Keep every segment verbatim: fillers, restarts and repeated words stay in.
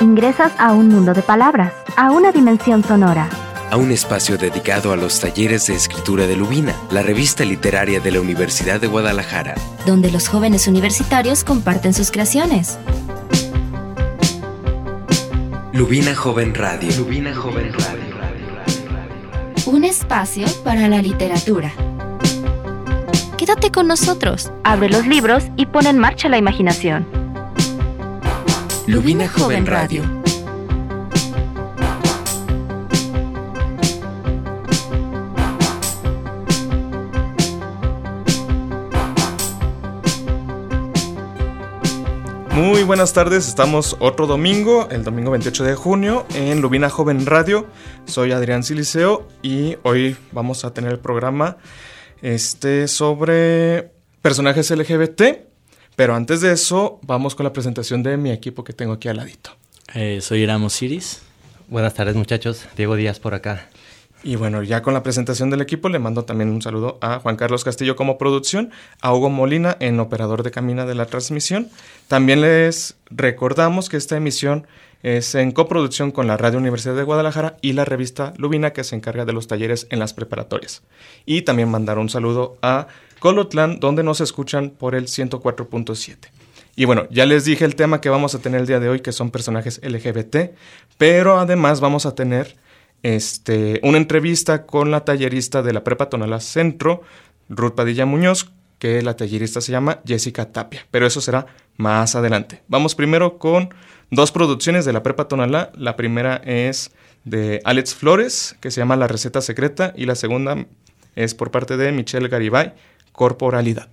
Ingresas a un mundo de palabras, a una dimensión sonora. A un espacio dedicado a los talleres de escritura de Lubina, la revista literaria de la Universidad de Guadalajara, donde los jóvenes universitarios comparten sus creaciones. Lubina Joven Radio. Lubina Joven Radio. Un espacio para la literatura. Quédate con nosotros. Abre los libros y pon en marcha la imaginación. Lubina Joven Radio. Muy buenas tardes, estamos otro domingo, el domingo veintiocho de junio, en Lubina Joven Radio. Soy Adrián Siliceo y hoy vamos a tener el programa este, sobre personajes L G B T. Pero antes de eso, vamos con la presentación de mi equipo que tengo aquí al ladito. Eh, soy Irán Osiris. Buenas tardes, muchachos. Diego Díaz por acá. Y bueno, ya con la presentación del equipo, le mando también un saludo a Juan Carlos Castillo como producción, a Hugo Molina en operador de cabina de la transmisión. También les recordamos que esta emisión es en coproducción con la Radio Universidad de Guadalajara y la revista Lubina, que se encarga de los talleres en las preparatorias. Y también mandar un saludo a Colotlán, donde nos escuchan por el ciento cuatro punto siete. Y bueno, ya les dije el tema que vamos a tener el día de hoy, que son personajes L G B T, pero además vamos a tener este, una entrevista con la tallerista de la Prepa Tonalá Centro, Ruth Padilla Muñoz, que la tallerista se llama Jessica Tapia, pero eso será más adelante. Vamos primero con dos producciones de la Prepa Tonalá. La primera es de Alex Flores, que se llama La Receta Secreta, y la segunda es por parte de Michelle Garibay, Corporalidad.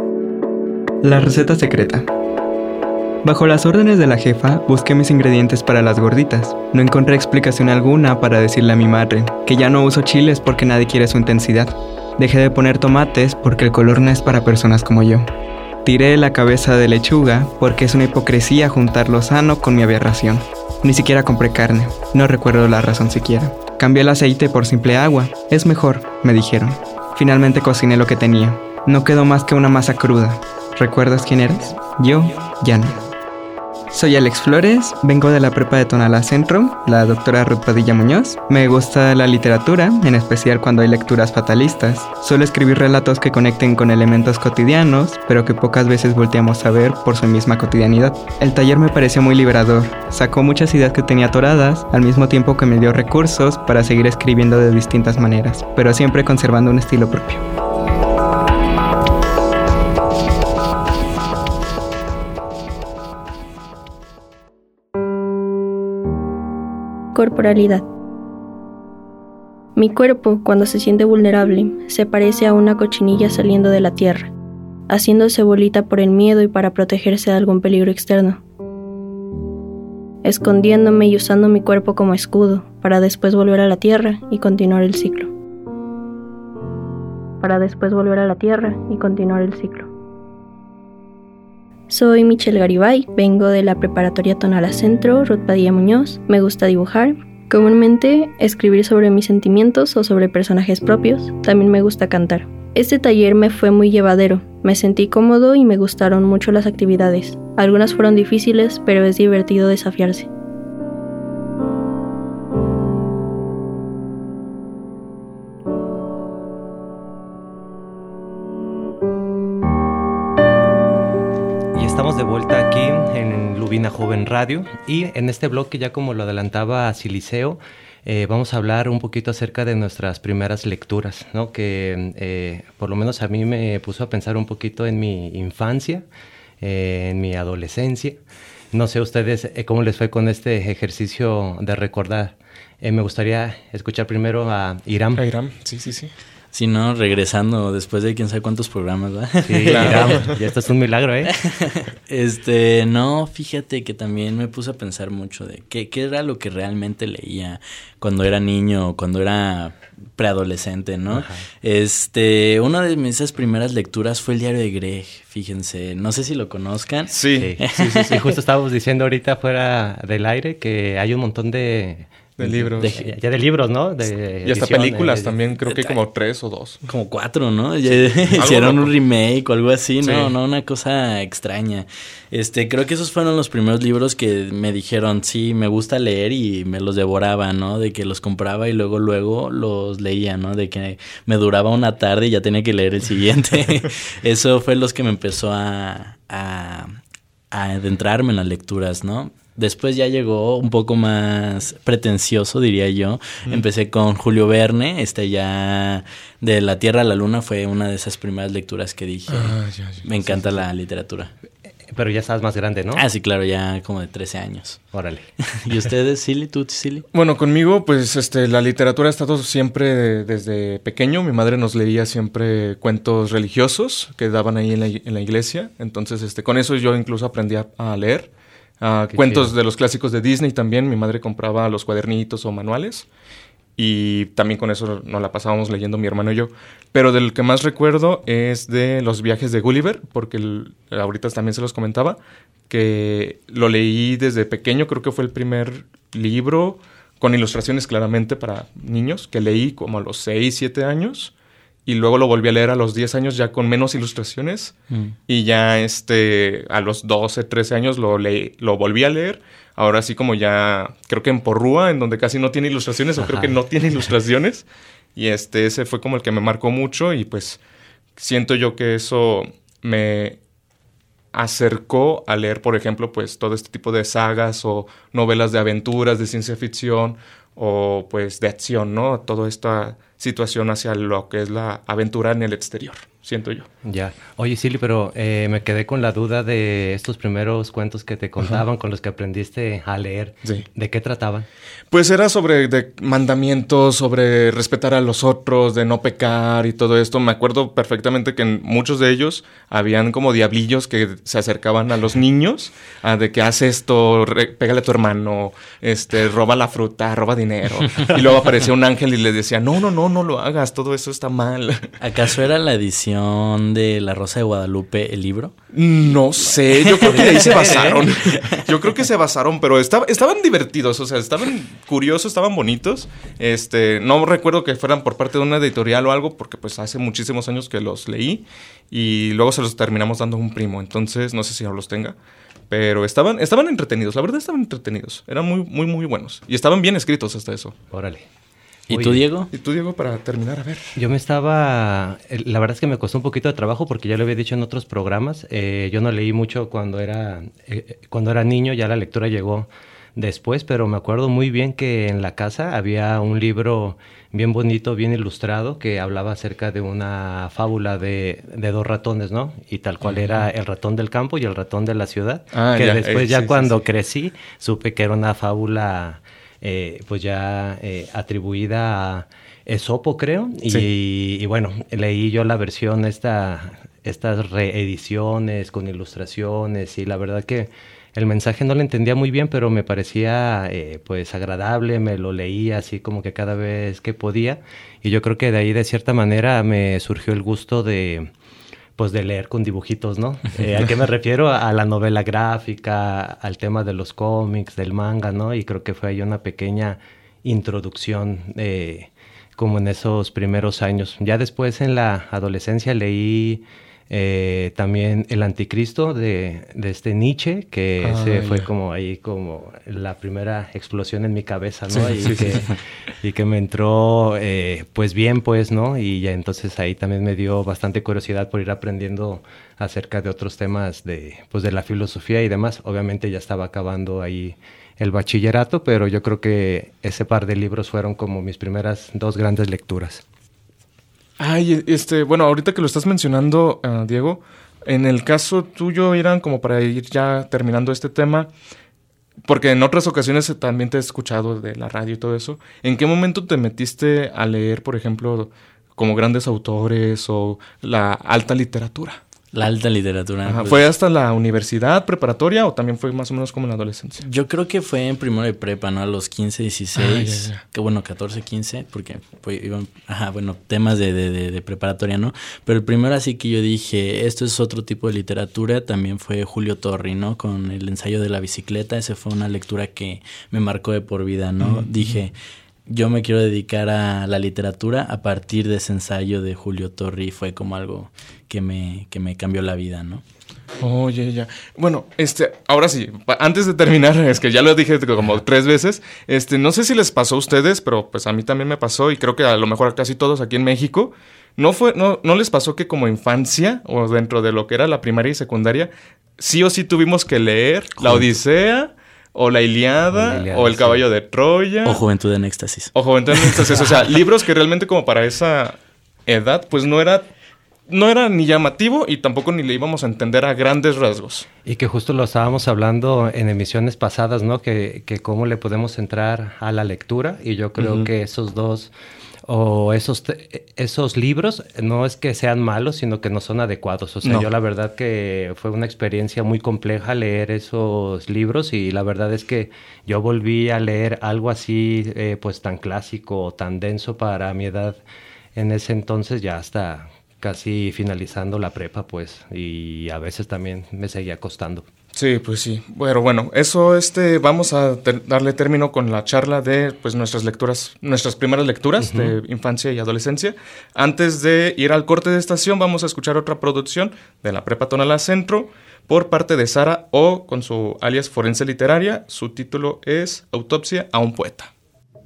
La receta secreta. Bajo las órdenes de la jefa, busqué mis ingredientes para las gorditas. No encontré explicación alguna para decirle a mi madre que ya no uso chiles porque nadie quiere su intensidad. Dejé de poner tomates porque el color no es para personas como yo. Tiré la cabeza de lechuga porque es una hipocresía juntar lo sano con mi aberración. Ni siquiera compré carne, no recuerdo la razón siquiera. Cambié el aceite por simple agua, es mejor, me dijeron. Finalmente cociné lo que tenía. No quedó más que una masa cruda. ¿Recuerdas quién eres? Yo, ya no. Soy Alex Flores, vengo de la Prepa de Tonalá Centro, la doctora Ruth Padilla Muñoz. Me gusta la literatura, en especial cuando hay lecturas fatalistas. Suelo escribir relatos que conecten con elementos cotidianos, pero que pocas veces volteamos a ver por su misma cotidianidad. El taller me pareció muy liberador. Sacó muchas ideas que tenía atoradas, al mismo tiempo que me dio recursos para seguir escribiendo de distintas maneras, pero siempre conservando un estilo propio. Corporalidad. Mi cuerpo, cuando se siente vulnerable, se parece a una cochinilla saliendo de la tierra, haciéndose bolita por el miedo y para protegerse de algún peligro externo, escondiéndome y usando mi cuerpo como escudo, para después volver a la tierra y continuar el ciclo. Para después volver a la tierra y continuar el ciclo. Soy Michelle Garibay, vengo de la Preparatoria Tonalá Centro, Ruth Padilla Muñoz. Me gusta dibujar, comúnmente escribir sobre mis sentimientos o sobre personajes propios. También me gusta cantar. Este taller me fue muy llevadero, me sentí cómodo y me gustaron mucho las actividades. Algunas fueron difíciles, pero es divertido desafiarse. Estamos de vuelta aquí en Lubina Joven Radio y en este bloque, ya como lo adelantaba Siliceo, eh, vamos a hablar un poquito acerca de nuestras primeras lecturas, ¿no? Que eh, por lo menos a mí me puso a pensar un poquito en mi infancia, eh, en mi adolescencia. No sé ustedes eh, cómo les fue con este ejercicio de recordar. Eh, me gustaría escuchar primero a Irán. A Irán, sí, sí, sí. Si no, regresando después de quién sabe cuántos programas, ¿verdad? Sí, claro. Irán, ya esto es un milagro, ¿eh? Este, no, fíjate que también me puse a pensar mucho de qué, qué era lo que realmente leía cuando era niño, cuando era preadolescente, ¿no? Ajá. Este, una de mis esas primeras lecturas fue el diario de Greg, fíjense, no sé si lo conozcan. Sí, sí, sí, sí, sí. Justo estábamos diciendo ahorita fuera del aire que hay un montón de De libros. De, ya, ya de libros, ¿no? De y hasta películas de, también, creo que hay como tres o dos. Como cuatro, ¿no? Sí. Hicieron un remake o algo así, ¿no? Sí. No, una cosa extraña. Este, creo que esos fueron los primeros libros que me dijeron, sí, me gusta leer, y me los devoraba, ¿no? De que los compraba y luego, luego los leía, ¿no? De que me duraba una tarde y ya tenía que leer el siguiente. Eso fue los que me empezó a, a, a adentrarme en las lecturas, ¿no? Después ya llegó un poco más pretencioso, diría yo. Mm. Empecé con Julio Verne, este ya de La Tierra a la Luna fue una de esas primeras lecturas que dije. Ah, ya, ya, me encanta sí, sí. la literatura. Pero ya estás más grande, ¿no? Ah, sí, claro, ya como de trece años. Órale. ¿Y ustedes, Silly? ¿Tú, Silly? Bueno, conmigo, pues, este, la literatura ha estado siempre desde pequeño. Mi madre nos leía siempre cuentos religiosos que daban ahí en la, en la iglesia. Entonces, este, con eso yo incluso aprendí a, a leer. Uh, cuentos chido. De los clásicos de Disney también. Mi madre compraba los cuadernitos o manuales. Y también con eso nos la pasábamos leyendo mi hermano y yo. Pero del que más recuerdo es de Los viajes de Gulliver, porque el, ahorita también se los comentaba, que lo leí desde pequeño, creo que fue el primer libro, con ilustraciones claramente para niños, que leí como a los seis, siete años, y luego lo volví a leer a los diez años ya con menos ilustraciones, mm. y ya este a los doce, trece años lo, leí, lo volví a leer. Ahora sí como ya, creo que en Porrúa, en donde casi no tiene ilustraciones, Ajá. o creo que no tiene ilustraciones. Y este ese fue como el que me marcó mucho y pues siento yo que eso me acercó a leer, por ejemplo, pues todo este tipo de sagas o novelas de aventuras, de ciencia ficción o pues de acción, ¿no? Toda esta situación hacia lo que es la aventura en el exterior, siento yo. Ya. Oye, Silly, pero eh, me quedé con la duda de estos primeros cuentos que te contaban, Ajá. con los que aprendiste a leer. Sí. ¿De qué trataban? Pues era sobre de mandamientos, sobre respetar a los otros, de no pecar y todo esto. Me acuerdo perfectamente que en muchos de ellos habían como diablillos que se acercaban a los niños, a de que haz esto, re, pégale a tu hermano, este, roba la fruta, roba dinero. Y luego aparecía un ángel y le decía, no, no, no, no lo hagas, todo eso está mal. ¿Acaso era la edición de La Rosa de Guadalupe el libro? No sé, yo creo que de ahí se basaron. Yo creo que se basaron, pero estaba, estaban divertidos, o sea, estaban curiosos, estaban bonitos. Este, no recuerdo que fueran por parte de una editorial o algo, porque pues hace muchísimos años que los leí y luego se los terminamos dando a un primo, entonces no sé si aún los tenga. Pero estaban, estaban entretenidos, la verdad estaban entretenidos. Eran muy, muy, muy buenos. Y estaban bien escritos hasta eso. Órale. ¿Y Oye, tú, Diego? ¿Y tú, Diego, para terminar? A ver. Yo me estaba... La verdad es que me costó un poquito de trabajo porque ya lo había dicho en otros programas. Eh, yo no leí mucho cuando era, eh, cuando era niño, ya la lectura llegó después, pero me acuerdo muy bien que en la casa había un libro bien bonito, bien ilustrado, que hablaba acerca de una fábula de, de dos ratones, ¿no? Y tal cual uh-huh. era el ratón del campo y el ratón de la ciudad. Ah, que ya, después eh, ya sí, cuando sí, sí. crecí, supe que era una fábula... Eh, pues ya eh, atribuida a Esopo, creo, y, sí. y bueno, leí yo la versión, esta, estas reediciones con ilustraciones, y la verdad que el mensaje no lo entendía muy bien, pero me parecía eh, pues agradable, me lo leía así como que cada vez que podía, y yo creo que de ahí de cierta manera me surgió el gusto de... pues de leer con dibujitos, ¿no? Eh, ¿A qué me refiero? A la novela gráfica, al tema de los cómics, del manga, ¿no? Y creo que fue ahí una pequeña introducción eh, como en esos primeros años. Ya después en la adolescencia leí eh, también El Anticristo de, de este Nietzsche, que ah, ese fue como ahí como la primera explosión en mi cabeza, ¿no? Sí, y, sí, que, sí. y que me entró eh, pues bien, pues, ¿no? Y ya entonces ahí también me dio bastante curiosidad por ir aprendiendo acerca de otros temas de, pues, de la filosofía y demás. Obviamente ya estaba acabando ahí el bachillerato, pero yo creo que ese par de libros fueron como mis primeras dos grandes lecturas. Ay, este, bueno, ahorita que lo estás mencionando, uh, Diego, en el caso tuyo, Irán, como para ir ya terminando este tema, porque en otras ocasiones también te he escuchado de la radio y todo eso, ¿en qué momento te metiste a leer, por ejemplo, como grandes autores o la alta literatura? La alta literatura. Ajá, pues, ¿fue hasta la universidad, preparatoria o también fue más o menos como en la adolescencia? Yo creo que fue en primero de prepa, ¿no? A los quince, dieciséis, Ah, ya, ya. que bueno, catorce, quince, porque pues, iban, ajá, bueno, temas de, de, de, de preparatoria, ¿no? Pero el primero así que yo dije, esto es otro tipo de literatura, también fue Julio Torri, ¿no? Con el ensayo de la bicicleta, esa fue una lectura que me marcó de por vida, ¿no? Mm-hmm. Dije, yo me quiero dedicar a la literatura a partir de ese ensayo de Julio Torri, fue como algo que me, que me cambió la vida, ¿no? Oye, ya. Bueno, este, ahora sí, antes de terminar, es que ya lo dije como tres veces, este, no sé si les pasó a ustedes, pero pues a mí también me pasó y creo que a lo mejor a casi todos aquí en México, ¿no fue, no, no les pasó que como infancia o dentro de lo que era la primaria y secundaria, sí o sí tuvimos que leer La Odisea, o La Ilíada, Ilíada o El Caballo sí. de Troya? O Juventud en Éxtasis. O Juventud en Éxtasis, o sea, libros que realmente como para esa edad, pues no era... No era ni llamativo y tampoco ni le íbamos a entender a grandes rasgos. Y que justo lo estábamos hablando en emisiones pasadas, ¿no? Que, que cómo le podemos entrar a la lectura. Y yo creo uh-huh. que esos dos o esos, esos libros no es que sean malos, sino que no son adecuados. O sea, no. yo la verdad que fue una experiencia muy compleja leer esos libros y la verdad es que yo volví a leer algo así, eh, pues tan clásico o tan denso para mi edad en ese entonces, ya hasta casi finalizando la prepa, pues, y a veces también me seguía costando. Sí, pues sí. Pero bueno, eso este vamos a ter- darle término con la charla de pues nuestras lecturas, nuestras primeras lecturas uh-huh. de infancia y adolescencia. Antes de ir al corte de estación, vamos a escuchar otra producción de la Prepa Tonalá Centro por parte de Sara O con su alias Forense Literaria. Su título es Autopsia a un poeta.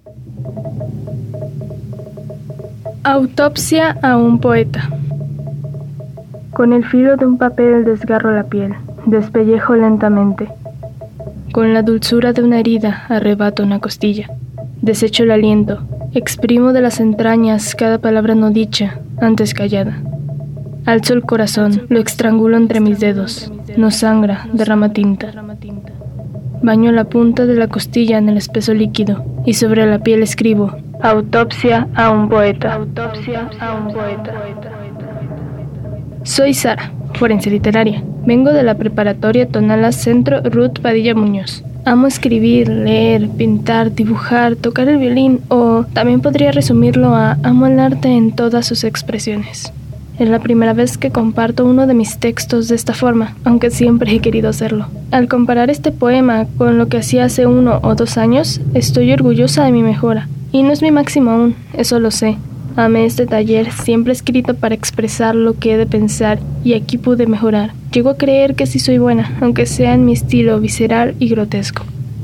Autopsia a un poeta. Con el filo de un papel desgarro la piel, despellejo lentamente. Con la dulzura de una herida arrebato una costilla. Desecho el aliento, exprimo de las entrañas cada palabra no dicha, antes callada. Alzo el corazón, lo estrangulo entre mis dedos. No sangra, derrama tinta. Baño la punta de la costilla en el espeso líquido y sobre la piel escribo: Autopsia a un poeta. Autopsia a un poeta. Soy Sara, forense literaria. Vengo de la preparatoria Tonalá Centro Ruth Padilla Muñoz. Amo escribir, leer, pintar, dibujar, tocar el violín o también podría resumirlo a amo el arte en todas sus expresiones. Es la primera vez que comparto uno de mis textos de esta forma, aunque siempre he querido hacerlo. Al comparar este poema con lo que hacía hace uno o dos años, estoy orgullosa de mi mejora. Y no es mi máximo aún, eso lo sé. Amé este taller, siempre escrito para expresar lo que he de pensar, y aquí pude mejorar. Llego a creer que sí soy buena, aunque sea en mi estilo visceral y grotesco.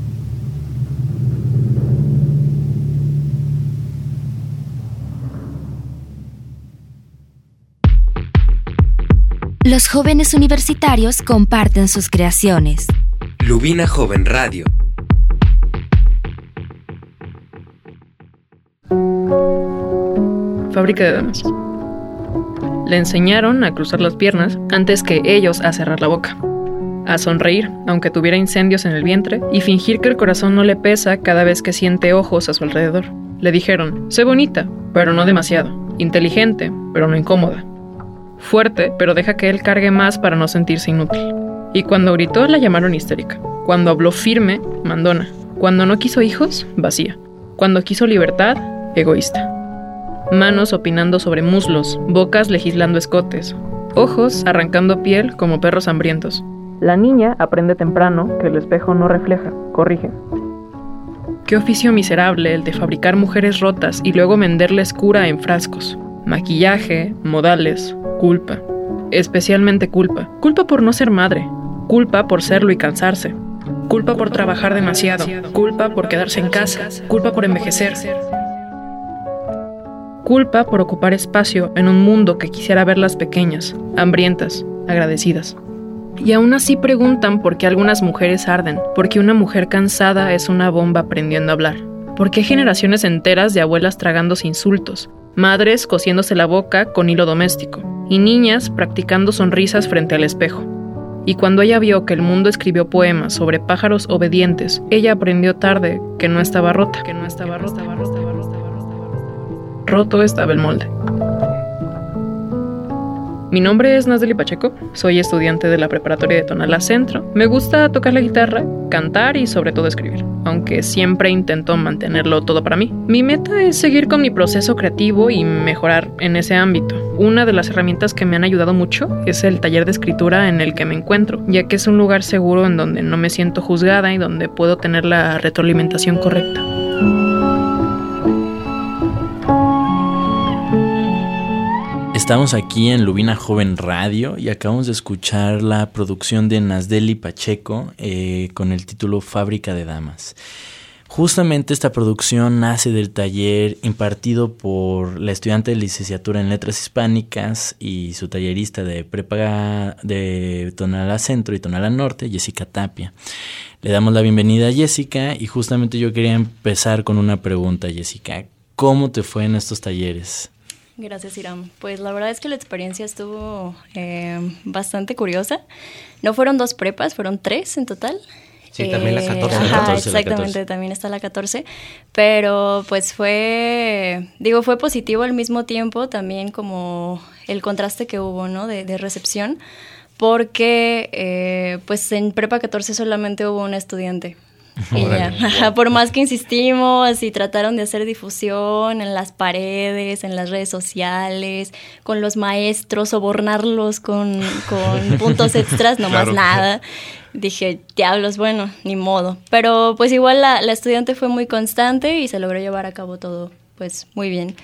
Los jóvenes universitarios comparten sus creaciones. Lubina Joven Radio. Fábrica de damas. Le enseñaron a cruzar las piernas antes que ellos a cerrar la boca, a sonreír aunque tuviera incendios en el vientre y fingir que el corazón no le pesa cada vez que siente ojos a su alrededor. Le dijeron, sé bonita, pero no demasiado, inteligente, pero no incómoda, fuerte, pero deja que él cargue más para no sentirse inútil. Y cuando gritó la llamaron histérica, cuando habló firme, mandona, cuando no quiso hijos, vacía, cuando quiso libertad, egoísta. Manos opinando sobre muslos, bocas legislando escotes, ojos arrancando piel como perros hambrientos. La niña aprende temprano que el espejo no refleja, corrige. Qué oficio miserable el de fabricar mujeres rotas y luego venderles cura en frascos. Maquillaje, modales, culpa. Especialmente culpa. Culpa por no ser madre. Culpa por serlo y cansarse. Culpa por trabajar demasiado. Culpa por quedarse en casa. Culpa por envejecer. Culpa por ocupar espacio en un mundo que quisiera verlas pequeñas, hambrientas, agradecidas. Y aún así preguntan por qué algunas mujeres arden, por qué una mujer cansada es una bomba aprendiendo a hablar, por qué generaciones enteras de abuelas tragándose insultos, madres cosiéndose la boca con hilo doméstico, y niñas practicando sonrisas frente al espejo. Y cuando ella vio que el mundo escribió poemas sobre pájaros obedientes, ella aprendió tarde que no estaba rota, que no estaba rota, estaba rota, estaba rota. Roto estaba el molde. Mi nombre es Nasdeli Pacheco, soy estudiante de la preparatoria de Tonalá Centro. Me gusta tocar la guitarra, cantar y sobre todo escribir, aunque siempre intento mantenerlo todo para mí. Mi meta es seguir con mi proceso creativo y mejorar en ese ámbito. Una de las herramientas que me han ayudado mucho es el taller de escritura en el que me encuentro, ya que es un lugar seguro en donde no me siento juzgada y donde puedo tener la retroalimentación correcta. Estamos aquí en Lubina Joven Radio y acabamos de escuchar la producción de Nasdeli Pacheco eh, con el título Fábrica de Damas. Justamente esta producción nace del taller impartido por la estudiante de licenciatura en Letras Hispánicas y su tallerista de prepa de Tonalá Centro y Tonalá Norte, Jessica Tapia. Le damos la bienvenida a Jessica y justamente yo quería empezar con una pregunta, Jessica. ¿Cómo te fue en estos talleres? Gracias, Iram. Pues la verdad es que la experiencia estuvo eh, bastante curiosa. No fueron dos prepas, fueron tres en total. Sí, eh, también la catorce. Ajá, la catorce exactamente, la catorce. También está la catorce. Pero pues fue, digo, fue positivo al mismo tiempo también como el contraste que hubo, ¿no? De, de recepción, porque eh, pues en prepa catorce solamente hubo un estudiante. Y ya. Por más que insistimos y trataron de hacer difusión en las paredes, en las redes sociales, con los maestros, sobornarlos con, con puntos extras, no claro. Más nada. Dije, diablos, bueno, ni modo. Pero pues igual la, la estudiante fue muy constante y se logró llevar a cabo todo pues muy bien.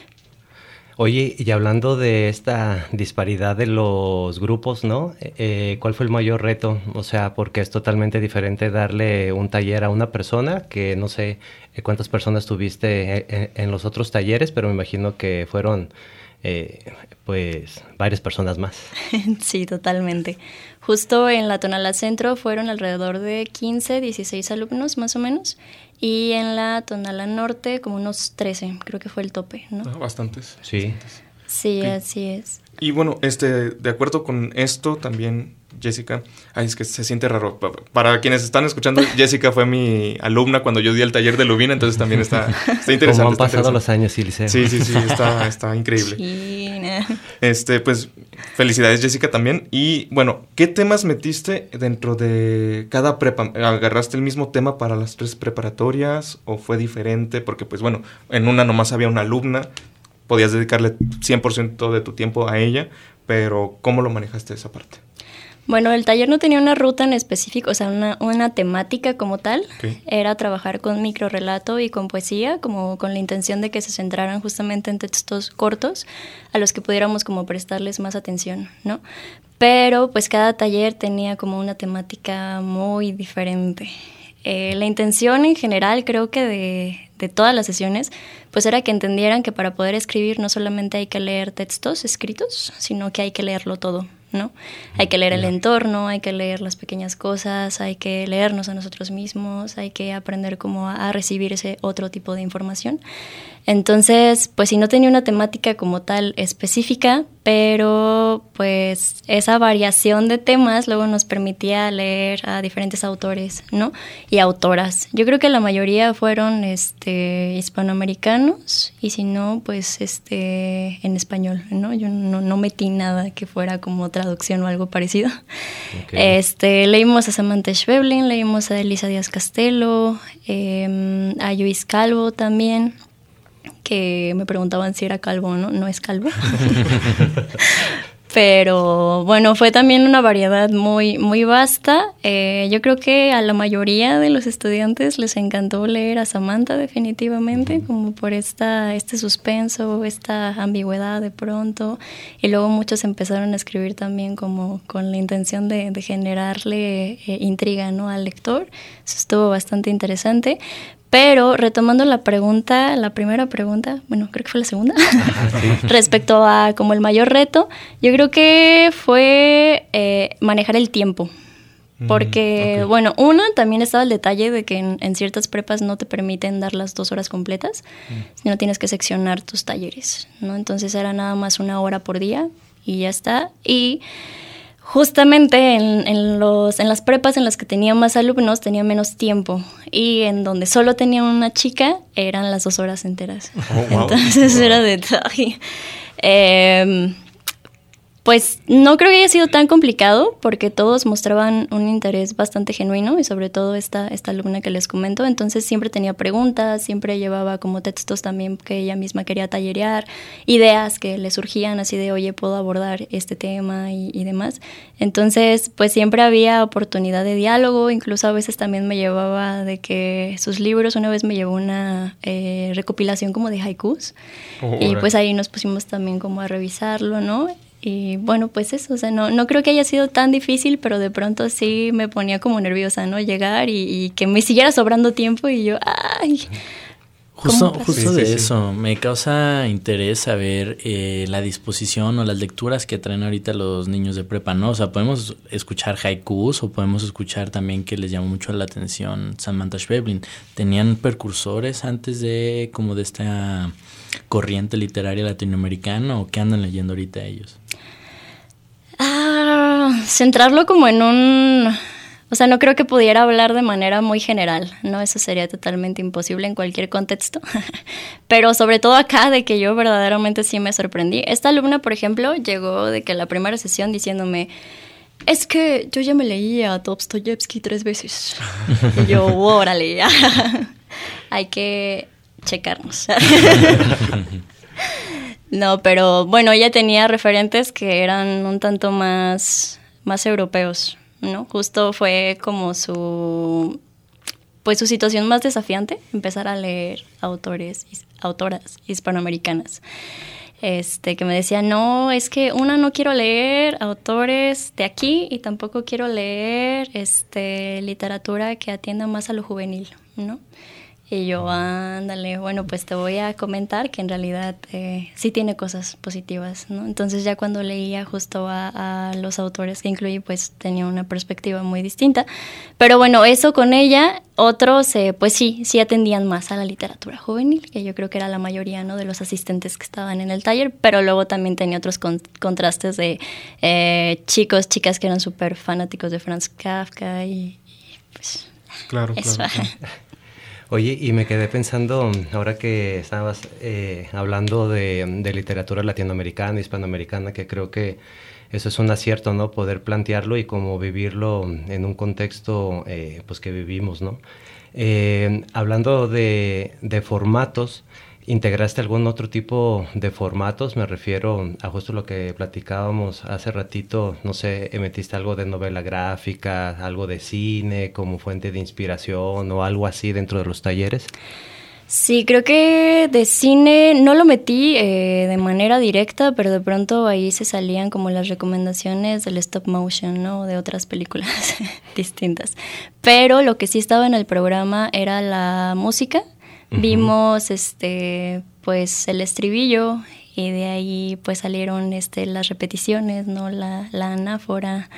Oye, y hablando de esta disparidad de los grupos, ¿no? Eh, ¿Cuál fue el mayor reto? O sea, porque es totalmente diferente darle un taller a una persona que no sé cuántas personas tuviste en, en los otros talleres, pero me imagino que fueron eh, pues varias personas más. Sí, totalmente. Justo en la Tonalá Centro fueron alrededor de quince, dieciséis alumnos más o menos. Y en la Tonalá Norte como unos trece, creo que fue el tope, ¿no? Ah, bastantes. Sí. Bastantes. Sí, sí, así es. Y bueno, este, de acuerdo con esto también, Jessica, ay, es que se siente raro. Para quienes están escuchando, Jessica fue mi alumna cuando yo di el taller de Lubina, entonces también está, está interesante. Como han pasado interesante. los años, Iliseo. Sí, sí, sí, está, está increíble. China. Este, pues, felicidades, Jessica, también. Y, bueno, ¿qué temas metiste dentro de cada prepa? ¿Agarraste el mismo tema para las tres preparatorias o fue diferente? Porque, pues, bueno, en una nomás había una alumna, podías dedicarle cien por ciento de tu tiempo a ella, pero ¿cómo lo manejaste esa parte? Bueno, el taller no tenía una ruta en específico, o sea, una, una temática como tal. Okay. Era trabajar con microrrelato y con poesía, como con la intención de que se centraran justamente en textos cortos a los que pudiéramos como prestarles más atención, ¿no? Pero pues cada taller tenía como una temática muy diferente. Eh, la intención en general, creo que de, de todas las sesiones, pues era que entendieran que para poder escribir no solamente hay que leer textos escritos, sino que hay que leerlo todo, ¿no? Hay que leer el entorno, hay que leer las pequeñas cosas, hay que leernos a nosotros mismos, hay que aprender cómo a, a recibir ese otro tipo de información. Entonces, pues sí, no tenía una temática como tal específica, pero pues esa variación de temas luego nos permitía leer a diferentes autores, ¿no? Y autoras. Yo creo que la mayoría fueron este, hispanoamericanos y si no, pues este, en español, ¿no? Yo no, no metí nada que fuera como traducción o algo parecido. Okay. Este, leímos a Samantha Schweblin, leímos a Elisa Díaz Castelo, eh, a Luis Calvo también, que me preguntaban si era calvo o no, no es calvo. Pero bueno, fue también una variedad muy, muy vasta. Eh, yo creo que a la mayoría de los estudiantes les encantó leer a Samantha definitivamente, como por esta, este suspenso, esta ambigüedad de pronto. Y luego muchos empezaron a escribir también como con la intención de, de generarle eh, intriga, ¿no?, al lector. Eso estuvo bastante interesante. Pero retomando la pregunta, la primera pregunta, bueno, creo que fue la segunda, sí. Respecto a como el mayor reto, yo creo que fue eh, manejar el tiempo. Porque, mm, okay. bueno, uno, también estaba el detalle de que en, en ciertas prepas no te permiten dar las dos horas completas, mm. sino tienes que seccionar tus talleres, ¿no? Entonces era nada más una hora por día y ya está. Y justamente en, en, los, en las prepas en las que tenía más alumnos tenía menos tiempo y en donde solo tenía una chica eran las dos horas enteras. Oh, wow. Entonces wow. Era de... Eh, Pues no creo que haya sido tan complicado porque todos mostraban un interés bastante genuino y sobre todo esta, esta alumna que les comento, entonces siempre tenía preguntas, siempre llevaba como textos también que ella misma quería tallerear, ideas que le surgían así de, oye, puedo abordar este tema y, y demás. Entonces, pues siempre había oportunidad de diálogo, incluso a veces también me llevaba de que sus libros, una vez me llevó una eh, recopilación como de haikus oh, y pues ahí nos pusimos también como a revisarlo, ¿no? Y bueno, pues eso, o sea, no, no creo que haya sido tan difícil, pero de pronto sí me ponía como nerviosa, ¿no? Llegar y, y que me siguiera sobrando tiempo y yo, ¡ay! Justo, justo sí, de sí, eso, sí. Me causa interés saber eh, la disposición o las lecturas que traen ahorita los niños de prepa, ¿no? O sea, podemos escuchar haikus o podemos escuchar también que les llamó mucho la atención Samantha Schweblin. ¿Tenían precursores antes de como de esta corriente literaria latinoamericana o qué andan leyendo ahorita ellos? Ah, centrarlo como en un... O sea, no creo que pudiera hablar de manera muy general, ¿no? Eso sería totalmente imposible en cualquier contexto. Pero sobre todo acá, de que yo verdaderamente sí me sorprendí. Esta alumna, por ejemplo, llegó de que la primera sesión diciéndome, es que yo ya me leí a Dostoyevsky tres veces. Y yo, órale, hay que checarnos. No, pero bueno, ella tenía referentes que eran un tanto más, más europeos, ¿no? Justo fue como su, pues su situación más desafiante, empezar a leer autores, autoras hispanoamericanas. Este, que me decía, no, es que una, no quiero leer autores de aquí y tampoco quiero leer este, literatura que atienda más a lo juvenil, ¿no? Y yo, ándale, bueno, pues te voy a comentar que en realidad eh, sí tiene cosas positivas, ¿no? Entonces ya cuando leía justo a, a los autores que incluí, pues tenía una perspectiva muy distinta. Pero bueno, eso con ella, otros, eh, pues sí, sí atendían más a la literatura juvenil, que yo creo que era la mayoría, ¿no? De los asistentes que estaban en el taller, pero luego también tenía otros con, contrastes de eh, chicos, chicas que eran súper fanáticos de Franz Kafka y, y pues... Claro, eso. claro. claro. Oye, y me quedé pensando, ahora que estabas eh, hablando de, de literatura latinoamericana, hispanoamericana, que creo que eso es un acierto, ¿no? Poder plantearlo y como vivirlo en un contexto eh, pues que vivimos, ¿no? Eh, hablando de, de formatos, ¿integraste algún otro tipo de formatos? Me refiero a justo lo que platicábamos hace ratito, no sé, ¿metiste algo de novela gráfica, algo de cine como fuente de inspiración o algo así dentro de los talleres? Sí, creo que de cine no lo metí eh, de manera directa, pero de pronto ahí se salían como las recomendaciones del stop motion, ¿no? De otras películas distintas. Pero lo que sí estaba en el programa era la música. Uh-huh. Vimos este pues el estribillo y de ahí pues salieron este las repeticiones, ¿no? La, la anáfora.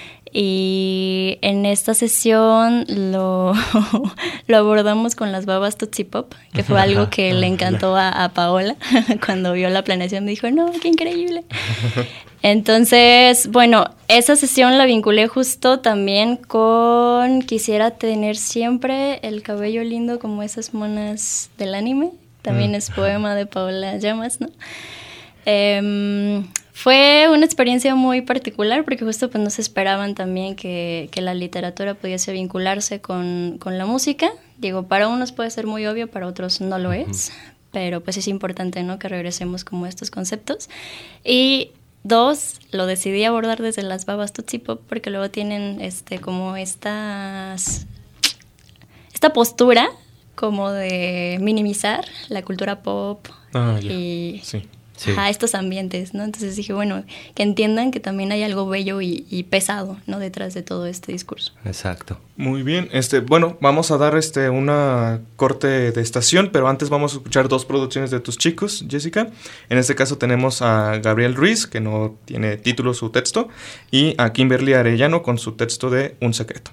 Y en esta sesión lo, lo abordamos con las babas Tootsie Pop, que fue algo que le encantó a, a Paola. Cuando vio la planeación me dijo, no, qué increíble. Entonces, bueno, esa sesión la vinculé justo también con quisiera tener siempre el cabello lindo como esas monas del anime. También es poema de Paola Llamas, ¿no? Eh, fue una experiencia muy particular porque justo pues no se esperaban también que, que la literatura pudiese vincularse con, con la música. Digo, para unos puede ser muy obvio, para otros no lo es, uh-huh. Pero pues es importante, ¿no? Que regresemos como a estos conceptos. Y dos, lo decidí abordar desde las babas Tootsie Pop porque luego tienen este como estas esta postura como de minimizar la cultura pop ah, y sí. Sí. A estos ambientes, ¿no? Entonces dije, bueno, que entiendan que también hay algo bello y, y pesado, ¿no? Detrás de todo este discurso. Exacto. Muy bien. Este, bueno, vamos a dar este una corte de estación, pero antes vamos a escuchar dos producciones de tus chicos, Jessica. En este caso tenemos a Gabriel Ruiz, que no tiene título su texto, y a Kimberly Arellano con su texto de Un secreto.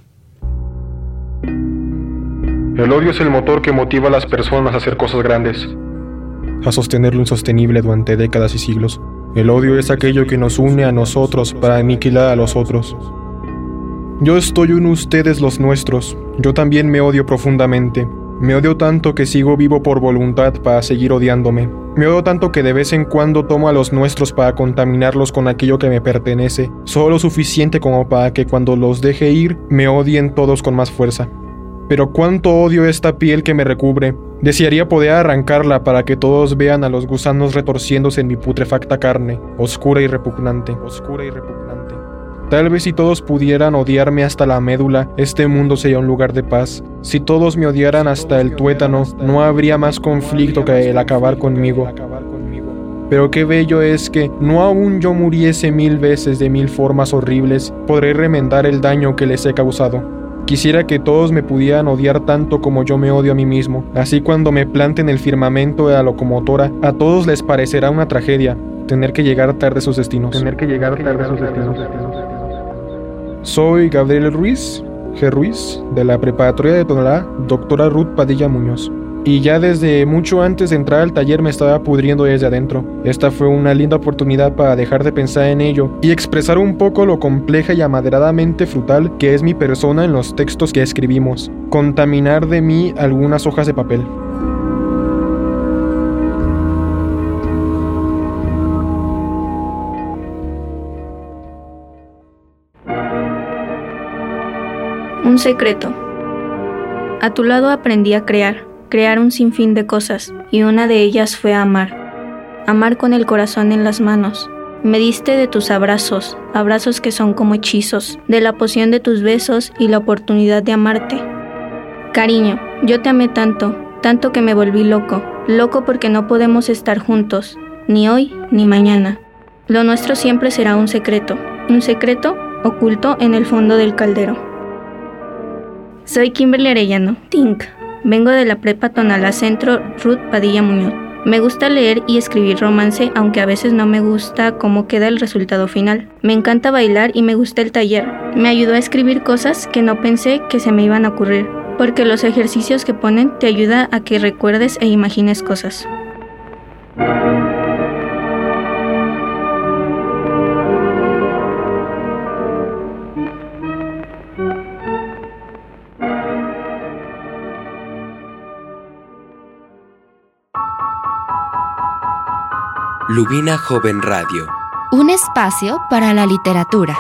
El odio es el motor que motiva a las personas a hacer cosas grandes, a sostener lo insostenible durante décadas y siglos. El odio es aquello que nos une a nosotros para aniquilar a los otros. Yo estoy en ustedes los nuestros. Yo también me odio profundamente. Me odio tanto que sigo vivo por voluntad para seguir odiándome. Me odio tanto que de vez en cuando tomo a los nuestros para contaminarlos con aquello que me pertenece, solo lo suficiente como para que cuando los deje ir, me odien todos con más fuerza. Pero cuánto odio esta piel que me recubre. Desearía poder arrancarla para que todos vean a los gusanos retorciéndose en mi putrefacta carne, oscura y repugnante, oscura y repugnante. Tal vez si todos pudieran odiarme hasta la médula, este mundo sería un lugar de paz. Si todos me odiaran hasta el tuétano, no habría más conflicto que el acabar conmigo. Pero qué bello es que, no aún yo muriese mil veces de mil formas horribles, podré remendar el daño que les he causado. Quisiera que todos me pudieran odiar tanto como yo me odio a mí mismo. Así cuando me plante en el firmamento de la locomotora, a todos les parecerá una tragedia tener que llegar tarde a sus destinos. Tener que llegar tarde a sus destinos. Soy Gabriel Ruiz, G. Ruiz, de la Preparatoria de Tonalá, doctora Ruth Padilla Muñoz. Y ya desde mucho antes de entrar al taller me estaba pudriendo desde adentro. Esta fue una linda oportunidad para dejar de pensar en ello y expresar un poco lo compleja y amaderadamente frutal que es mi persona en los textos que escribimos. Contaminar de mí algunas hojas de papel. Un secreto. A tu lado aprendí a crear, crear un sinfín de cosas, y una de ellas fue amar. Amar con el corazón en las manos. Me diste de tus abrazos, abrazos que son como hechizos, de la poción de tus besos y la oportunidad de amarte. Cariño, yo te amé tanto, tanto que me volví loco, loco porque no podemos estar juntos, ni hoy ni mañana. Lo nuestro siempre será un secreto, un secreto oculto en el fondo del caldero. Soy Kimberly Arellano, Tink. Vengo de la Prepa Tonalá Centro Ruth Padilla Muñoz. Me gusta leer y escribir romance, aunque a veces no me gusta cómo queda el resultado final. Me encanta bailar y me gusta el taller. Me ayudó a escribir cosas que no pensé que se me iban a ocurrir, porque los ejercicios que ponen te ayuda a que recuerdes e imagines cosas. Lubina Joven Radio. Un espacio para la literatura.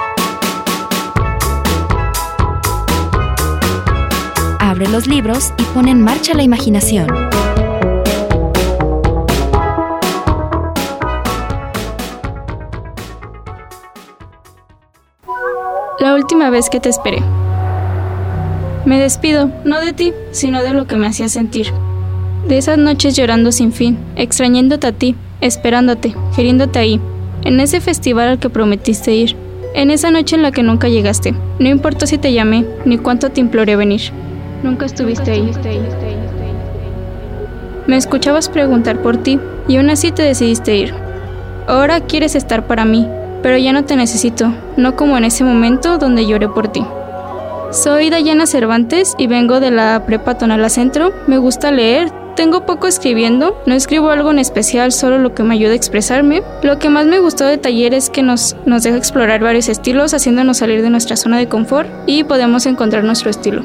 Abre los libros y pone en marcha la imaginación. La última vez que te esperé. Me despido, no de ti, sino de lo que me hacía sentir. De esas noches llorando sin fin, extrañándote a ti, esperándote, queriéndote ahí, en ese festival al que prometiste ir, en esa noche en la que nunca llegaste. No importó si te llamé, ni cuánto te imploré venir. Nunca estuviste ahí. Me escuchabas preguntar por ti, y aún así te decidiste ir. Ahora quieres estar para mí, pero ya no te necesito, no como en ese momento donde lloré por ti. Soy Dayana Cervantes y vengo de la Prepa Tonalá Centro. Me gusta leer. Tengo poco escribiendo, no escribo algo en especial, solo lo que me ayuda a expresarme. Lo que más me gustó de taller es que nos, nos deja explorar varios estilos, haciéndonos salir de nuestra zona de confort y podemos encontrar nuestro estilo.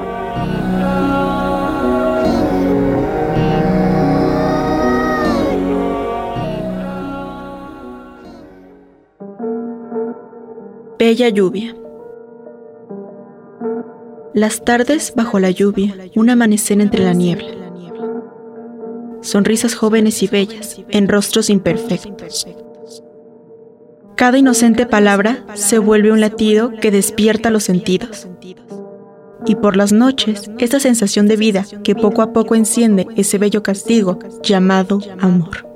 Bella lluvia. Las tardes bajo la lluvia, un amanecer entre la niebla. Sonrisas jóvenes y bellas, en rostros imperfectos. Cada inocente palabra se vuelve un latido que despierta los sentidos. Y por las noches, esa sensación de vida que poco a poco enciende ese bello castigo llamado amor.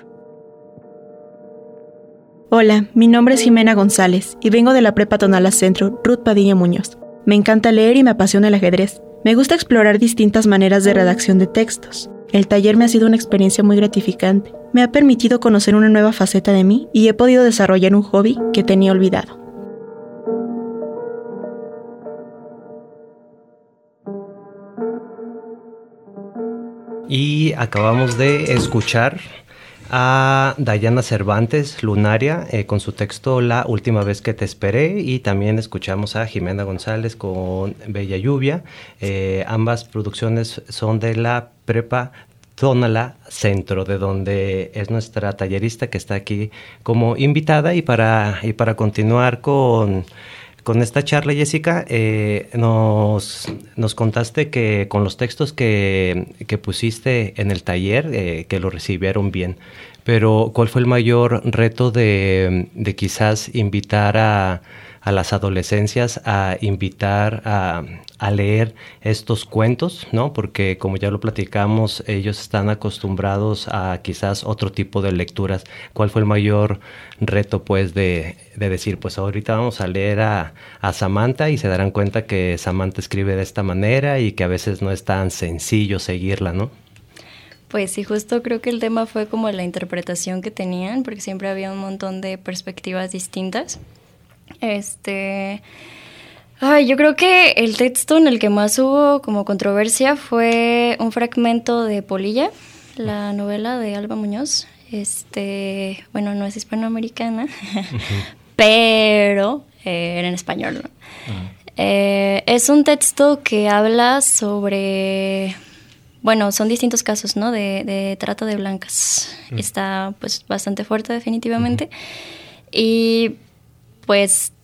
Hola, mi nombre es Jimena González y vengo de la Prepa Tonalá Centro Ruth Padilla Muñoz. Me encanta leer y me apasiona el ajedrez. Me gusta explorar distintas maneras de redacción de textos. El taller me ha sido una experiencia muy gratificante. Me ha permitido conocer una nueva faceta de mí y he podido desarrollar un hobby que tenía olvidado. Y acabamos de escuchar a Dayana Cervantes, Lunaria, eh, con su texto La última vez que te esperé, y también escuchamos a Jimena González con Bella lluvia. Eh, ambas producciones son de la Prepa Tonalá Centro, de donde es nuestra tallerista que está aquí como invitada. Y para, y para continuar con, con esta charla, Jessica, eh, nos, nos contaste que con los textos que, que pusiste en el taller, eh, que lo recibieron bien. Pero ¿cuál fue el mayor reto de, de quizás invitar a, a las adolescencias a invitar a, a leer estos cuentos, ¿no? Porque como ya lo platicamos, ellos están acostumbrados a quizás otro tipo de lecturas. ¿Cuál fue el mayor reto, pues, de, de decir, pues ahorita vamos a leer a, a Samantha y se darán cuenta que Samantha escribe de esta manera y que a veces no es tan sencillo seguirla, ¿no? Pues sí, justo creo que el tema fue como la interpretación que tenían, porque siempre había un montón de perspectivas distintas. Este, ay, yo creo que el texto en el que más hubo como controversia fue un fragmento de Polilla, la novela de Alba Muñoz. Este, bueno, no es hispanoamericana, uh-huh. pero eh, era en español, ¿no? Uh-huh. Eh, es un texto que habla sobre, bueno, son distintos casos, ¿no? De, de trata de blancas. Uh-huh. Está, pues, bastante fuerte definitivamente. Uh-huh. Y pues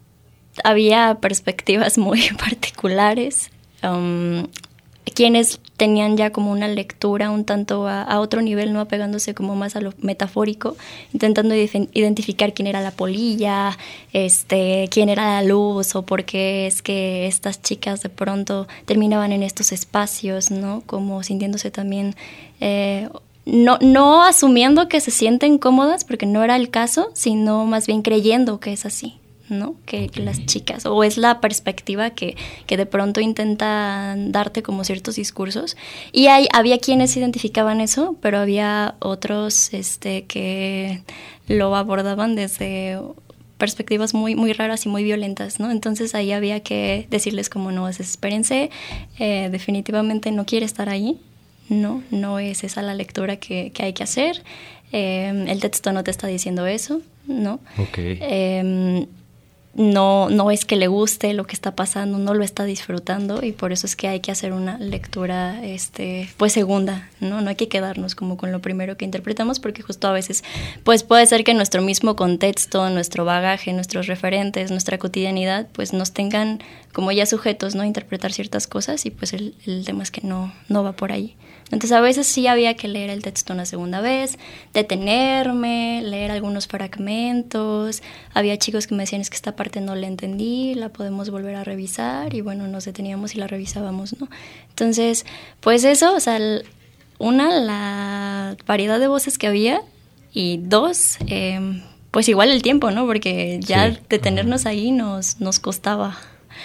había perspectivas muy particulares, um, quienes tenían ya como una lectura un tanto a, a otro nivel, no apegándose como más a lo metafórico, intentando ident- identificar quién era la polilla, este, quién era la luz, o por qué es que estas chicas de pronto terminaban en estos espacios, ¿no? Como sintiéndose también eh, No, no asumiendo que se sienten cómodas, porque no era el caso, sino más bien creyendo que es así, ¿no? Que, que las chicas, o es la perspectiva que, que de pronto intentan darte como ciertos discursos. Y hay, había quienes identificaban eso, pero había otros este, que lo abordaban desde perspectivas muy, muy raras y muy violentas, ¿no? Entonces ahí había que decirles como, no, desespérense, eh, definitivamente no quiere estar ahí. No, no es esa la lectura que, que hay que hacer. Eh, el texto no te está diciendo eso, ¿no? Okay. Eh, no, no es que le guste lo que está pasando, no lo está disfrutando, y por eso es que hay que hacer una lectura este, pues segunda, ¿no? No hay que quedarnos como con lo primero que interpretamos, porque justo a veces pues puede ser que nuestro mismo contexto, nuestro bagaje, nuestros referentes, nuestra cotidianidad, pues nos tengan como ya sujetos, ¿no? A interpretar ciertas cosas, y pues el, el tema es que no, no va por ahí. Entonces a veces sí había que leer el texto una segunda vez, detenerme, leer algunos fragmentos. Había chicos que me decían, es que esta parte no la entendí, la podemos volver a revisar, y bueno, nos deteníamos y la revisábamos, ¿no? Entonces, pues eso, o sea, una, la variedad de voces que había, y dos, eh, pues igual el tiempo, ¿no? Porque ya sí. detenernos ahí nos, nos costaba.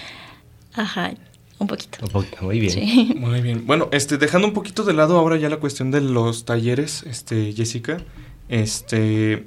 Ajá. Un poquito. Muy bien. Sí. Muy bien. Bueno, este, dejando un poquito de lado ahora ya la cuestión de los talleres, este, Jessica, este,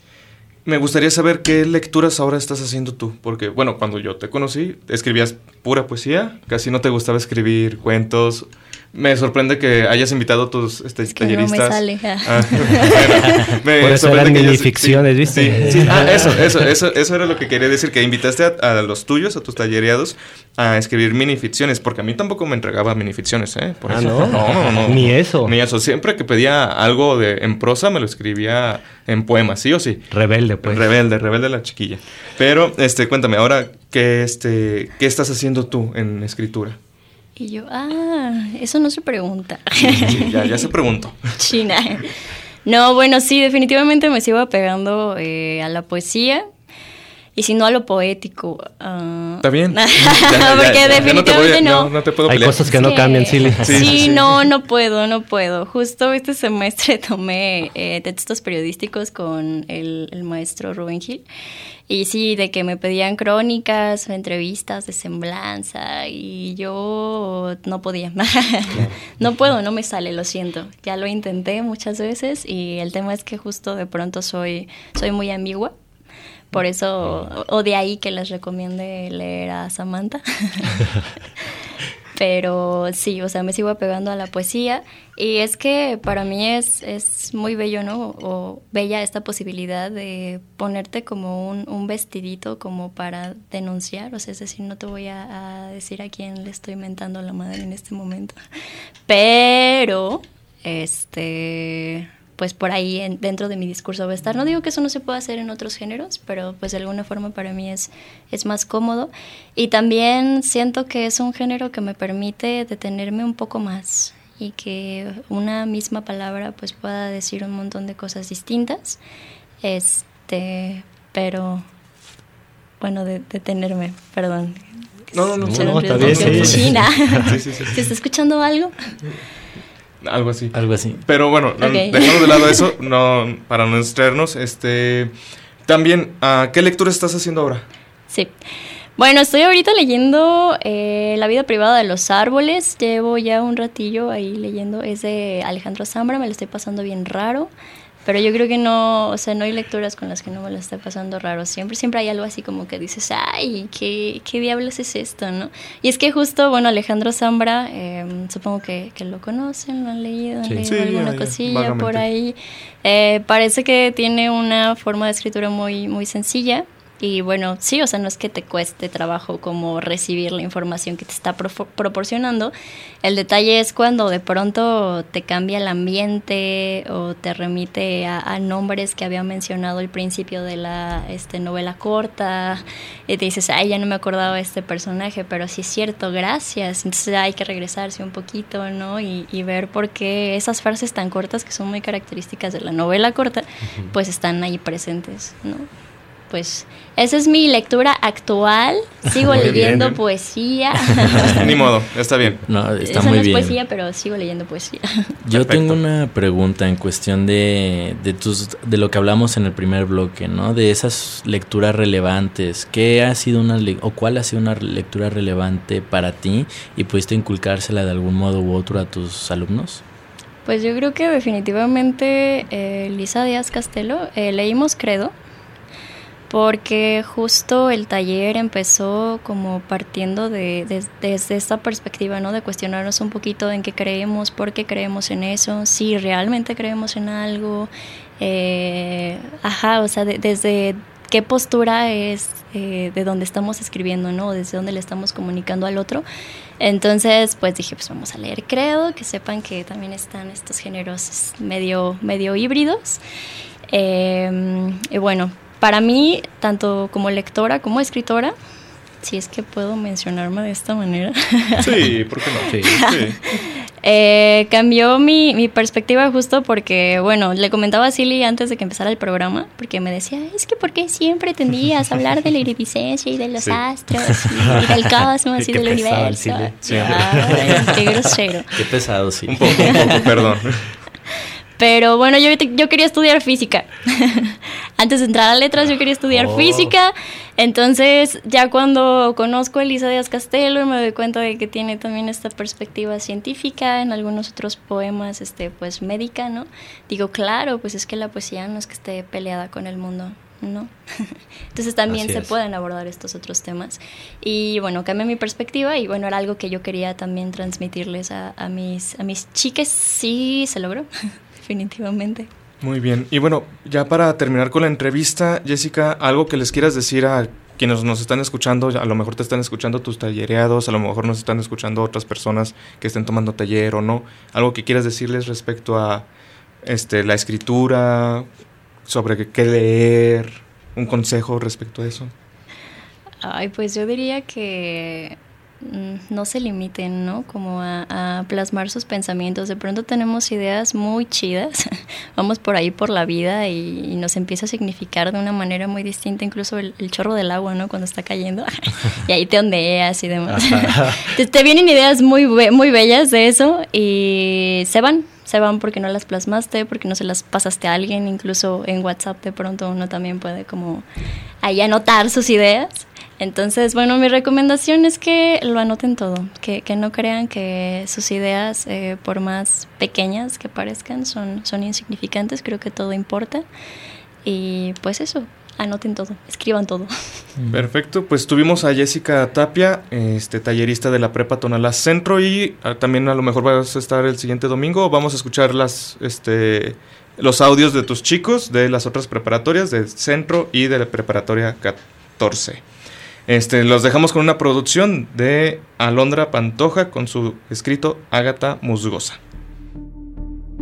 me gustaría saber qué lecturas ahora estás haciendo tú, porque, bueno, cuando yo te conocí, escribías pura poesía, casi no te gustaba escribir cuentos. Me sorprende que hayas invitado a tus este, es que talleristas. No me sale. Ah, bueno, me Por eso eran minificciones, sí, ¿viste? Sí, sí. Ah, eso, eso, eso, eso era lo que quería decir, que invitaste a, a los tuyos, a tus tallereados, a escribir minificciones, porque a mí tampoco me entregaba minificciones, ¿eh? Por ah, eso. ¿no? No, no, no. Ni eso. Ni eso. Siempre que pedía algo de, en prosa, me lo escribía en poemas, ¿sí o sí? Rebelde, pues. Rebelde, rebelde la chiquilla. Pero, este, cuéntame, ahora, ¿qué, este, ¿qué estás haciendo tú en escritura? Y yo, ah, eso no se pregunta. Sí, ya, ya se preguntó. China. No, bueno, sí, definitivamente me sigo apegando eh, a la poesía. Y si no a lo poético. Uh... Está bien. Ya, ya, Porque ya, ya, definitivamente no, te no. no, no te puedo Hay pelear. cosas que es no que... cambian, Silly. Sí, sí, sí, no, no puedo, no puedo. Justo este semestre tomé eh, textos periodísticos con el, el maestro Rubén Gil. Y sí, de que me pedían crónicas, entrevistas de semblanza, y yo no podía. No puedo, no me sale, lo siento. Ya lo intenté muchas veces, y el tema es que justo de pronto soy, soy muy ambigua. Por eso, o de ahí que les recomiende leer a Samantha. Pero sí, o sea, me sigo apegando a la poesía, y es que para mí es, es muy bello, ¿no? O bella esta posibilidad de ponerte como un, un vestidito como para denunciar, o sea, es decir, no te voy a, a decir a quién le estoy mentando la madre en este momento, pero este, pues por ahí en, dentro de mi discurso va a estar. No digo que eso no se pueda hacer en otros géneros, pero pues de alguna forma para mí es, es más cómodo. Y también siento que es un género que me permite detenerme un poco más y que una misma palabra pues pueda decir un montón de cosas distintas. Este, pero bueno, de, detenerme, perdón. No, no, no, no, no, está bien, sí. China. Sí, sí, sí. ¿Se está escuchando algo? Algo así. Algo así. Pero bueno, Okay. dejando de lado eso, no, para no distraernos, este, también, uh, ¿qué lectura estás haciendo ahora? Sí. Bueno, estoy ahorita leyendo eh, La vida privada de los árboles. Llevo ya un ratillo ahí leyendo. Es de Alejandro Zambra, me lo estoy pasando bien raro. Pero yo creo que no, o sea, no hay lecturas con las que no me lo esté pasando raro. Siempre, siempre hay algo así como que dices, ay, ¿qué, qué diablos es esto, no? Y es que justo, bueno, Alejandro Zambra, eh, supongo que, que lo conocen, lo han leído, han sí. leído Sí, alguna ya, cosilla vagamente. por ahí. Eh, parece que tiene una forma de escritura muy, muy sencilla. Y bueno, sí, o sea, no es que te cueste trabajo como recibir la información que te está pro- proporcionando. El detalle es cuando de pronto te cambia el ambiente o te remite a, a nombres que había mencionado al principio de la este, novela corta. Y te dices, ay, ya no me acordaba de este personaje, pero sí es cierto, gracias. Entonces hay que regresarse un poquito, ¿no? Y, y ver por qué esas frases tan cortas, que son muy características de la novela corta, uh-huh. pues están ahí presentes, ¿no? Pues esa es mi lectura actual. Sigo muy leyendo bien. Poesía. Ni modo, está bien. No, está Eso muy no es bien. poesía, pero sigo leyendo poesía. Yo Perfecto. tengo una pregunta en cuestión de, de tus de lo que hablamos en el primer bloque, ¿no? De esas lecturas relevantes. ¿Qué ha sido una le- o cuál ha sido una lectura relevante para ti y pudiste inculcársela de algún modo u otro a tus alumnos? Pues yo creo que definitivamente eh, Lisa Díaz Castelo, eh, leímos Credo. Porque justo el taller empezó como partiendo de, de, desde esta perspectiva, ¿no? De cuestionarnos un poquito en qué creemos, por qué creemos en eso, si realmente creemos en algo. Eh, ajá, o sea, de, desde qué postura es eh, de donde estamos escribiendo, ¿no? Desde dónde le estamos comunicando al otro. Entonces, pues dije, pues vamos a leer Credo, que sepan que también están estos géneros medio, medio híbridos. Eh, y bueno, para mí, tanto como lectora como escritora, si es que puedo mencionarme de esta manera. Sí, ¿por qué no? Sí, sí. eh, cambió mi, mi perspectiva justo porque, bueno, le comentaba a Silly antes de que empezara el programa, porque me decía, es que ¿por qué siempre tendías a hablar de la iridiscencia y de los sí. astros y, y del cosmos y del universo? Sí. Ay, qué grosero. Qué pesado, sí. Un poco, un poco, perdón. Pero bueno, yo, yo quería estudiar física. Antes de entrar a letras yo quería estudiar oh. física. Entonces ya cuando conozco a Elisa Díaz Castelo me doy cuenta de que tiene también esta perspectiva científica, en algunos otros poemas este, pues médica, ¿no? Digo, claro, pues es que la poesía no es que esté peleada con el mundo, ¿no? Entonces también Así se es. pueden abordar estos otros temas. Y bueno, cambié mi perspectiva y bueno, era algo que yo quería también transmitirles a, a, mis, a mis chiques. Sí, se logró. Definitivamente. Muy bien. Y bueno, ya para terminar con la entrevista, Jessica, algo que les quieras decir a quienes nos están escuchando, a lo mejor te están escuchando tus tallereados, a lo mejor nos están escuchando otras personas que estén tomando taller o no, algo que quieras decirles respecto a este la escritura, sobre qué leer, un consejo respecto a eso. Ay, pues yo diría que no se limiten, ¿no? Como a, a plasmar sus pensamientos. De pronto tenemos ideas muy chidas, vamos por ahí por la vida y, y nos empieza a significar de una manera muy distinta, incluso el, el chorro del agua, ¿no? Cuando está cayendo y ahí te ondeas y demás. te, te vienen ideas muy, muy bellas de eso y se van. Se van porque no las plasmaste, porque no se las pasaste a alguien, incluso en WhatsApp de pronto uno también puede como ahí anotar sus ideas. Entonces, bueno, mi recomendación es que lo anoten todo, que, que no crean que sus ideas, eh, por más pequeñas que parezcan, son, son insignificantes, creo que todo importa. Y pues eso, anoten todo, escriban todo. Perfecto, pues tuvimos a Jessica Tapia, este tallerista de la Prepa Tonalá Centro, y a, también a lo mejor vas a estar el siguiente domingo, vamos a escuchar las este los audios de tus chicos de las otras preparatorias, del Centro y de la Preparatoria catorce. Este, los dejamos con una producción de Alondra Pantoja con su escrito Ágata Musgosa.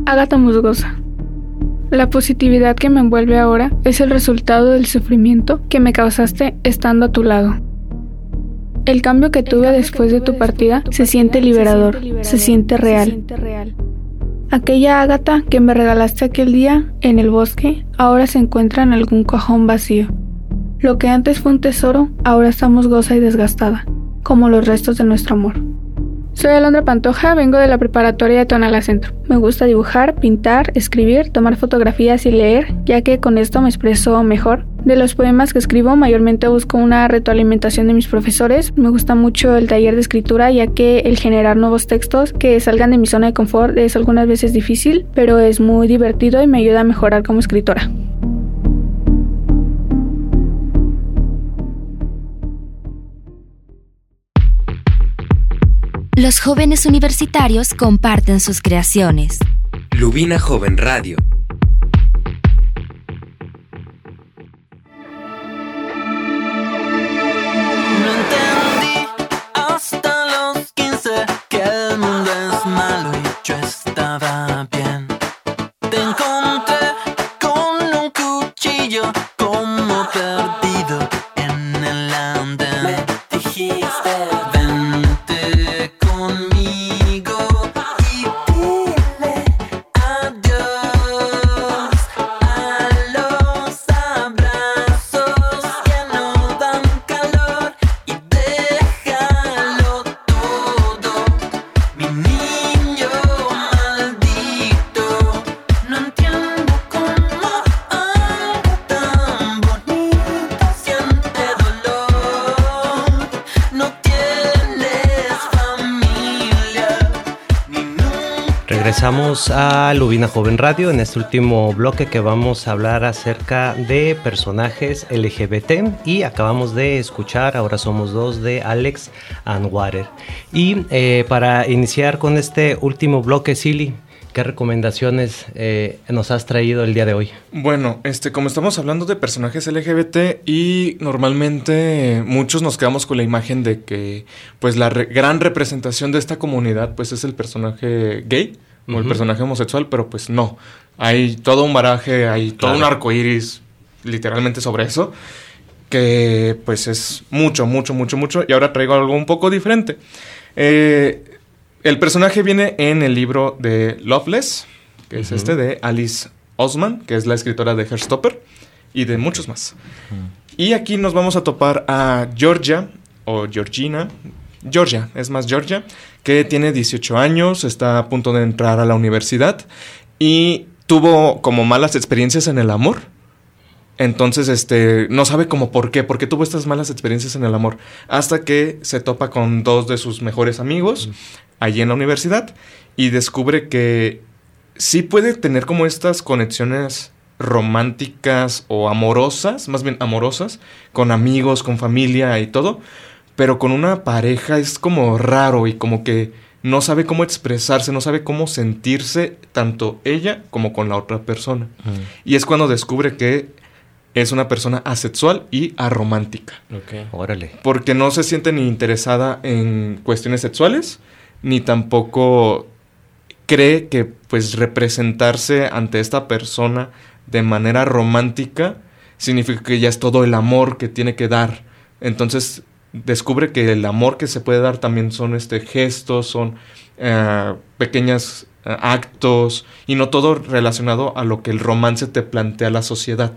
Ágata Musgosa. La positividad que me envuelve ahora es el resultado del sufrimiento que me causaste estando a tu lado. El cambio que tuve después de tu partida se siente liberador, se siente real. Aquella Ágata que me regalaste aquel día en el bosque ahora se encuentra en algún cajón vacío. Lo que antes fue un tesoro, ahora está musgosa y desgastada, como los restos de nuestro amor. Soy Alondra Pantoja, vengo de la preparatoria de Tonalá Centro. Me gusta dibujar, pintar, escribir, tomar fotografías y leer, ya que con esto me expreso mejor. De los poemas que escribo, mayormente busco una retroalimentación de mis profesores. Me gusta mucho el taller de escritura, ya que el generar nuevos textos que salgan de mi zona de confort es algunas veces difícil, pero es muy divertido y me ayuda a mejorar como escritora. Los jóvenes universitarios comparten sus creaciones. Lubina Joven Radio. No entendí hasta los quince que el mundo es malo y yo estaba bien. Te encontré con un cuchillo como perdido en el andén. Me dijiste vente conmigo y dile adiós a los abrazos que no dan calor y déjalo todo, mi niño maldito. No entiendo cómo algo tan bonito siente dolor. No tienes familia ni nunca. Regresamos a Lubina Joven Radio en este último bloque que vamos a hablar acerca de personajes L G B T y acabamos de escuchar Ahora Somos Dos de Alex and Water. Y eh, para iniciar con este último bloque, Silly, ¿qué recomendaciones eh, nos has traído el día de hoy? Bueno, este, como estamos hablando de personajes L G B T y normalmente muchos nos quedamos con la imagen de que pues la re- gran representación de esta comunidad pues es el personaje gay o el Ujú. personaje homosexual, pero pues no. Hay todo un baraje, hay todo Claro. un arco iris literalmente sobre eso, que pues es mucho, mucho, mucho, mucho. Y ahora traigo algo un poco diferente. Eh, el personaje viene en el libro de Loveless, que es Ujú. este de Alice Oseman, que es la escritora de Heartstopper, y de muchos más. Y aquí nos vamos a topar a Georgia, o Georgina, Georgia, es más Georgia, que tiene dieciocho años, está a punto de entrar a la universidad y tuvo como malas experiencias en el amor. Entonces, este, no sabe como por qué, por qué tuvo estas malas experiencias en el amor. Hasta que se topa con dos de sus mejores amigos allí en la universidad y descubre que sí puede tener como estas conexiones románticas o amorosas, más bien amorosas, con amigos, con familia y todo, pero con una pareja es como raro y como que no sabe cómo expresarse, no sabe cómo sentirse tanto ella como con la otra persona. Y es cuando descubre que es una persona asexual y aromántica. Ok. Órale. Porque no se siente ni interesada en cuestiones sexuales, ni tampoco cree que pues representarse ante esta persona de manera romántica significa que ya es todo el amor que tiene que dar. Entonces descubre que el amor que se puede dar también son este gestos, son uh, pequeños uh, actos y no todo relacionado a lo que el romance te plantea la sociedad.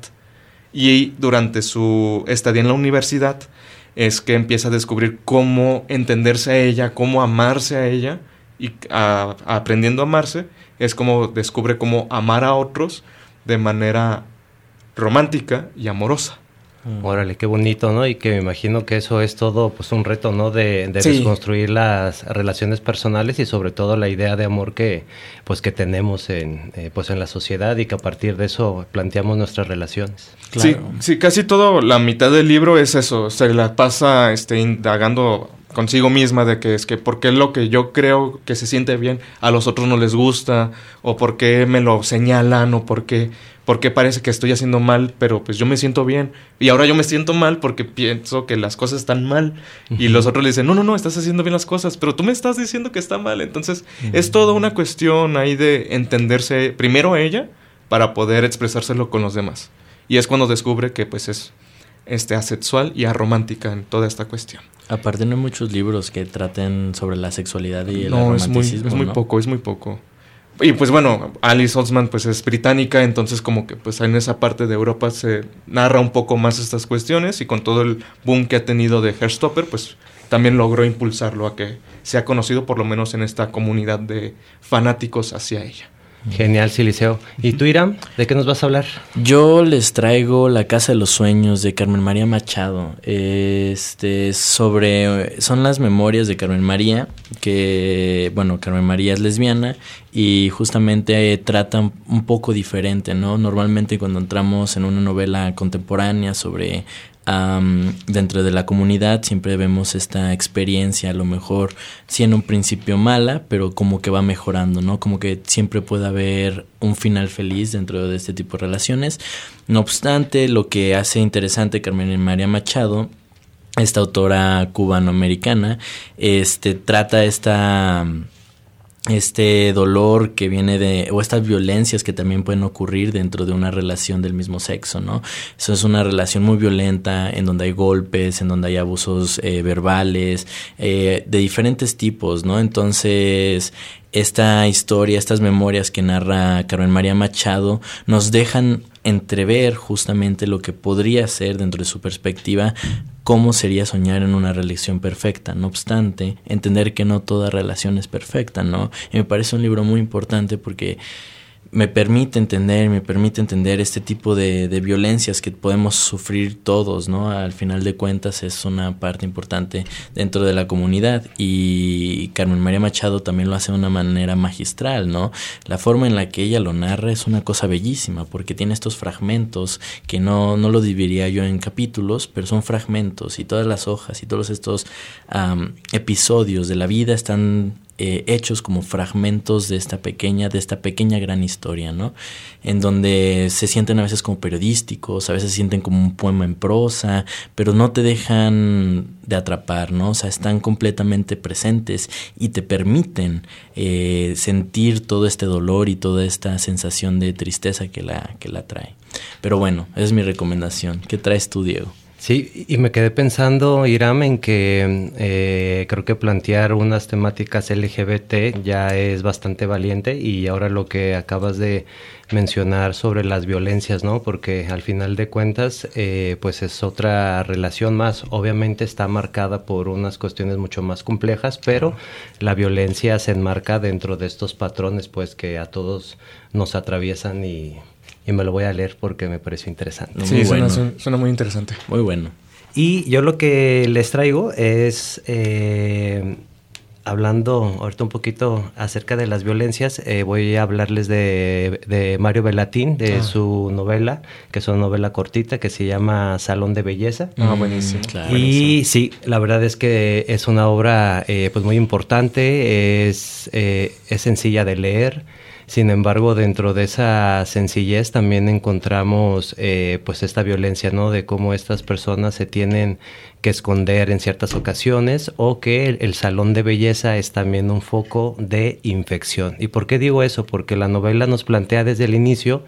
Y durante su estadía en la universidad es que empieza a descubrir cómo entenderse a ella, cómo amarse a ella y a, a aprendiendo a amarse es como descubre cómo amar a otros de manera romántica y amorosa. Órale, qué bonito, ¿no? Y que me imagino que eso es todo, pues, un reto, ¿no? De, de Sí. desconstruir las relaciones personales y sobre todo la idea de amor que, pues, que tenemos en, eh, pues, en la sociedad y que a partir de eso planteamos nuestras relaciones. Sí, sí, casi todo, la mitad del libro es eso, se la pasa este, indagando consigo misma de que es que por qué lo que yo creo que se siente bien a los otros no les gusta, o por qué me lo señalan, o por qué, por qué parece que estoy haciendo mal, pero pues yo me siento bien. Y ahora yo me siento mal porque pienso que las cosas están mal. Uh-huh. Y los otros le dicen, no, no, no, estás haciendo bien las cosas, pero tú me estás diciendo que está mal. Entonces uh-huh. es toda una cuestión ahí de entenderse primero a ella para poder expresárselo con los demás. Y es cuando descubre que pues es este, asexual y aromántica en toda esta cuestión. Aparte no hay muchos libros que traten sobre la sexualidad y el no, romanticismo, es muy, es muy ¿no? poco, es muy poco. Y pues bueno, Alice Oseman pues es británica, entonces como que pues en esa parte de Europa se narra un poco más estas cuestiones, y con todo el boom que ha tenido de Heartstopper, pues también logró impulsarlo a que sea conocido por lo menos en esta comunidad de fanáticos hacia ella. Genial, Siliceo. ¿Y tú, Iram? ¿De qué nos vas a hablar? Yo les traigo La Casa de los Sueños de Carmen María Machado. Este, sobre, son las memorias de Carmen María, que, bueno, Carmen María es lesbiana y justamente eh, trata un poco diferente, ¿no? Normalmente cuando entramos en una novela contemporánea sobre Um, dentro de la comunidad siempre vemos esta experiencia, a lo mejor sí en un principio mala, pero como que va mejorando, ¿no? Como que siempre puede haber un final feliz dentro de este tipo de relaciones. No obstante, lo que hace interesante Carmen María Machado, esta autora cubanoamericana, este, trata esta... este dolor que viene de, o estas violencias que también pueden ocurrir dentro de una relación del mismo sexo, ¿no? Eso es una relación muy violenta, en donde hay golpes, en donde hay abusos eh, verbales, eh, de diferentes tipos, ¿no? Entonces, esta historia, estas memorias que narra Carmen María Machado nos dejan entrever justamente lo que podría ser, dentro de su perspectiva, cómo sería soñar en una relación perfecta. No obstante, entender que no toda relación es perfecta, ¿no? Y me parece un libro muy importante porque me permite entender, me permite entender este tipo de, de violencias que podemos sufrir todos, ¿no? Al final de cuentas es una parte importante dentro de la comunidad, y Carmen María Machado también lo hace de una manera magistral, ¿no? La forma en la que ella lo narra es una cosa bellísima, porque tiene estos fragmentos que no, no lo dividiría yo en capítulos, pero son fragmentos, y todas las hojas y todos estos um, episodios de la vida están Eh, hechos como fragmentos de esta pequeña, de esta pequeña gran historia, ¿no? En donde se sienten a veces como periodísticos, a veces se sienten como un poema en prosa, pero no te dejan de atrapar, ¿no? O sea, están completamente presentes y te permiten eh, sentir todo este dolor y toda esta sensación de tristeza que la, que la trae. Pero bueno, esa es mi recomendación. ¿Qué traes tú, Diego? Sí, y me quedé pensando, Iram, en que eh, creo que plantear unas temáticas L G B T ya es bastante valiente, y ahora lo que acabas de mencionar sobre las violencias, ¿no? Porque al final de cuentas, eh, pues es otra relación más. Obviamente está marcada por unas cuestiones mucho más complejas, pero la violencia se enmarca dentro de estos patrones, pues, que a todos nos atraviesan, y... Y me lo voy a leer porque me pareció interesante. Sí, muy suena, bueno. suena muy interesante. Muy bueno. Y yo lo que les traigo es, eh, hablando ahorita un poquito acerca de las violencias, eh, voy a hablarles de, de Mario Bellatín, de ah. su novela, que es una novela cortita que se llama Salón de Belleza. Ah, buenísimo. Claro, y buenísimo. Sí, la verdad es que es una obra eh, pues muy importante, es, eh, es sencilla de leer. Sin embargo, dentro de esa sencillez también encontramos eh, pues esta violencia, ¿no? De cómo estas personas se tienen que esconder en ciertas ocasiones, o que el, el salón de belleza es también un foco de infección. ¿Y por qué digo eso? Porque la novela nos plantea desde el inicio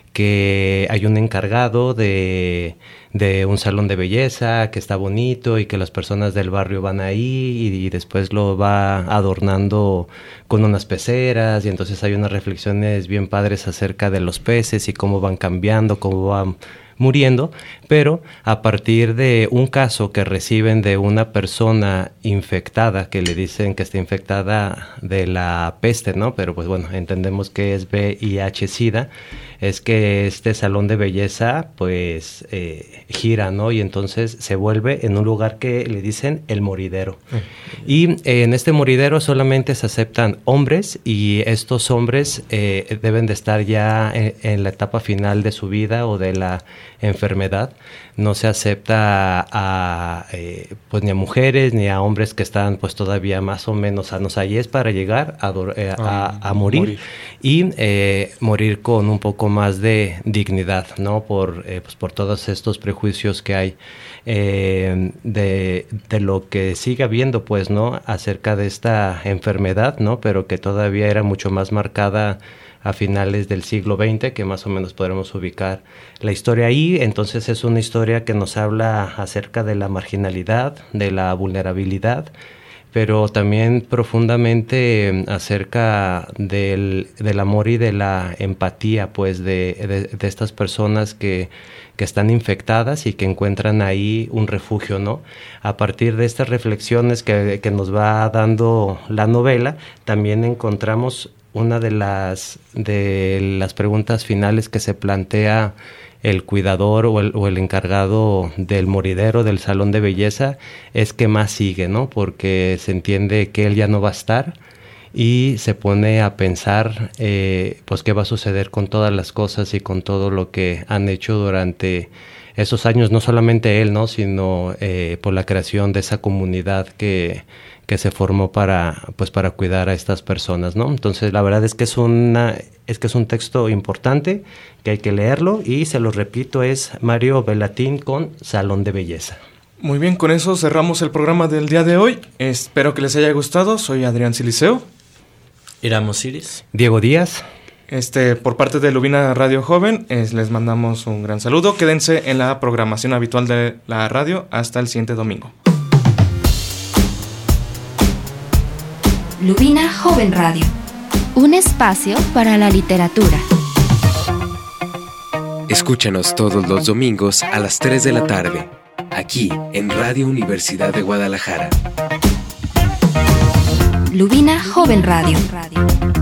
que hay un encargado de, de un salón de belleza que está bonito, y que las personas del barrio van ahí, y, y después lo va adornando con unas peceras, y entonces hay unas reflexiones bien padres acerca de los peces y cómo van cambiando, cómo van muriendo, pero a partir de un caso que reciben de una persona infectada, que le dicen que está infectada de la peste, ¿no? Pero pues bueno, entendemos que es V I H SIDA, es que este salón de belleza pues eh, gira, ¿no? Y entonces se vuelve en un lugar que le dicen el moridero. Y eh, en este moridero solamente se aceptan hombres y estos hombres eh, deben de estar ya en, en la etapa final de su vida o de la enfermedad. No se acepta a, a eh, pues ni a mujeres ni a hombres que están pues todavía más o menos sanos. Ahí es para llegar a, eh, a, a morir, morir. y eh, morir con un poco más de dignidad, ¿no? Por, eh, pues por todos estos prejuicios que hay eh, de, de lo que sigue habiendo, pues, ¿no? Acerca de esta enfermedad, ¿no? Pero que todavía era mucho más marcada a finales del siglo veinte, que más o menos podremos ubicar la historia ahí. Entonces es una historia que nos habla acerca de la marginalidad, de la vulnerabilidad, pero también profundamente acerca del, del amor y de la empatía, pues, de, de, de estas personas que, que están infectadas y que encuentran ahí un refugio, ¿no? A partir de estas reflexiones que, que nos va dando la novela, también encontramos una de las, de las preguntas finales que se plantea el cuidador o el, o el encargado del moridero, del salón de belleza, es qué más sigue, ¿no? Porque se entiende que él ya no va a estar y se pone a pensar eh, pues qué va a suceder con todas las cosas y con todo lo que han hecho durante esos años, no solamente él, ¿no? Sino eh, por la creación de esa comunidad que que se formó para pues para cuidar a estas personas, ¿no? Entonces la verdad es que es una es que es un texto importante que hay que leerlo y se lo repito, es Mario Bellatín con Salón de Belleza. Muy bien, con eso cerramos el programa del día de hoy. Espero que les haya gustado. Soy Adrián Siliceo. Iramo Siris. Diego Díaz. Este, por parte de Lubina Radio Joven, es, les mandamos un gran saludo. Quédense en la programación habitual de la radio hasta el siguiente domingo. Lubina Joven Radio, un espacio para la literatura. Escúchanos todos los domingos a las tres de la tarde, aquí en Radio Universidad de Guadalajara. Lubina Joven Radio.